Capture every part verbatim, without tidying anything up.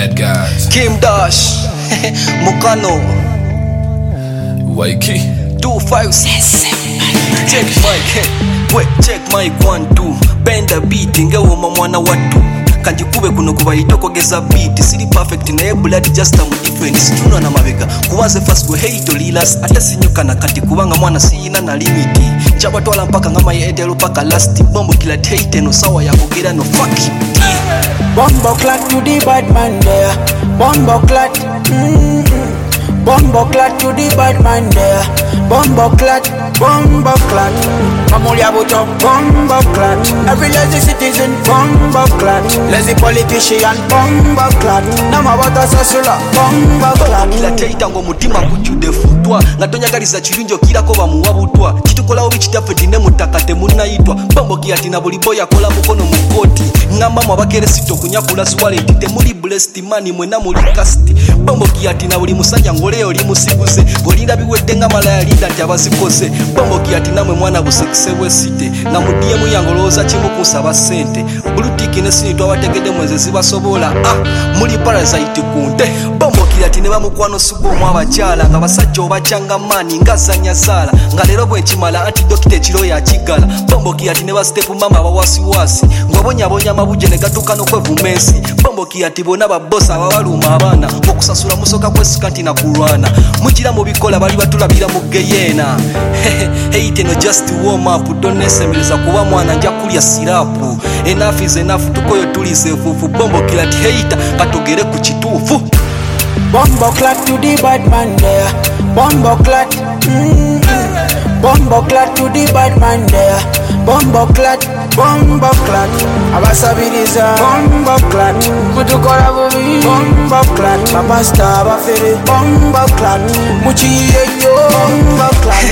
bad guys. Kim Dash, Mukano, Waiki. two five six. Check mic, wait, check mic one two. Bend the beat, ngewoma mwana watu. Kanjikube kuno kubayitoko geza beat. Siri perfect na blood just am different. Situno na mabega. Kuwaze fast go hate lilas. Ata sinyuka na kati kubanga mwana siyina na limiti. Chaba twala mpaka ngama ye edelo paka last. Bombo kila hate no sawa ya kugira no fuck it. Bombo clat to the bad man there. Bombo clat. Mm-hmm. Bombo clat to the bad man there. Bombo clat. Bombo clat. Mamulia buto. Bombo clat. Every lazy citizen. Bombo clat. Lazy politician. Bombo clat. Namabata sasula. Bombo clat. Kila teita ngo mutima kuchude futwa. Ngatonya galiza chirunjo kila ko bamuwa butwa. Chitukola obi chitafeti ne mutakate munaitwa. Bombo kiati na buliboya kola mukono mukoti. Ngamba mwabakere sito kunyakula swale tite muri blessed money mwena muri cast. Bombo kiati na buli musanja ngole oli musibuze. Golinda biwedde nga malaya linda tabazikoze. Bombo kiati namwe mwana busekise wesite. Nga mudiye muyangoloza chimu kusaba sente. Bulutiki ne sini twabategede mweze zibasobola. Ah, muri parasite kunde. Bombo kiati ne bamukwano sugo mwabachala nga basajja obachanga mani ngazanya sala. Nga lero bwe chimala anti dokite chiro ya chigala. Bombo kiati ne ba step mama bawasi wasi. Ngwabonya bonya mabuje ne gatukano kwevumesi. Bombo kiati bona babosa abaluma abana. Okusasula musoka kwesikati na kulwana. Mujira mu bikola bali batulabira mu geyena. Hey teno just warm up don't nesemeza kuba mwana nja kulya sirapu. Enough is enough tukoyo tulize fufu. Bombo kiati hater katogere ku kitufu. Bombo clat to the bad man there. Bombo clat. Mm-hmm. Bombo clat to the bad man there. Bombo clat. Bombo clat. Abasabiriza. Bombo clat. Mutukora bubi. Bombo clat. Mapasta abafere. Bombo clat. Muchiye yo. Bombo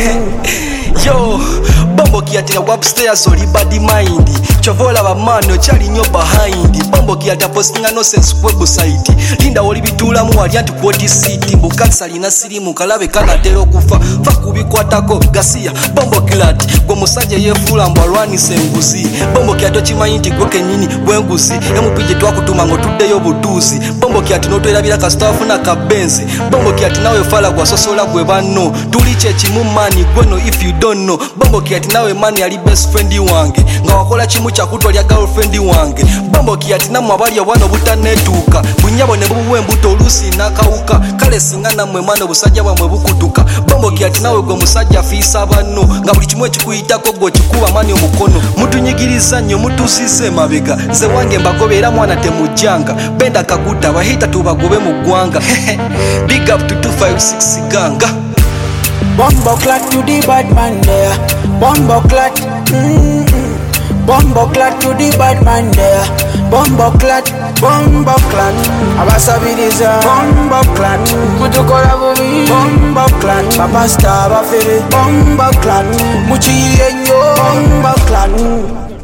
clat. Yo, bombo kiati na upstairs oli bad mind. Chovola ba mano chali nyo behind. Bombo kiata postinga no sense website. Linda oli bitula mu wali anti quote city. Mbukatsa lina sirimu kalabe kana tero kufa. Fa kubikwatako gasia. Bombo kiati gwe musajja yefula mbwalwani sembuzi. Bombo kiato chimayinti gwe kenyini bwenguzi. Emupije twakutuma ngo tuddeyo buduzi. Bombo kiati no twerabira ka staff na kabenzi. Bombo kiati nawe fala gwa sosola gwe banno. Tuliche chimu mani gweno if you don't know. Bombo kiati nawe mani ali best friend wange. Nga wakola chimu cha kutwa lya girlfriend wange. Bombo kiati namu abali abano butanetuka. Bunyabo ne bubuwe mbuto olusi nakauka. Kale singana mwe mano busajja bamwe bukutuka. Bombo kiati nawe gwe musajja fisa bano. Nga buli kimwe kikuyitako gwe kikuba mani omukono. Mutunyigiriza nnyo mutusize mabega. Nze wange mbagobera mwana temujjanga. Benda kakuta bahita tubagobe mu ggwanga. Big up to two five six ganga. Bombo clat to the bad man there. Bombo clat. Mm-hmm. Bombo clat to the bad man there. Bombo clat. Bombo clat. Abasabiriza. Bombo clat. Mutukora bubi. Bombo clat. Mapasta abafere. Bombo clat. Muchiye yo. Bombo clat.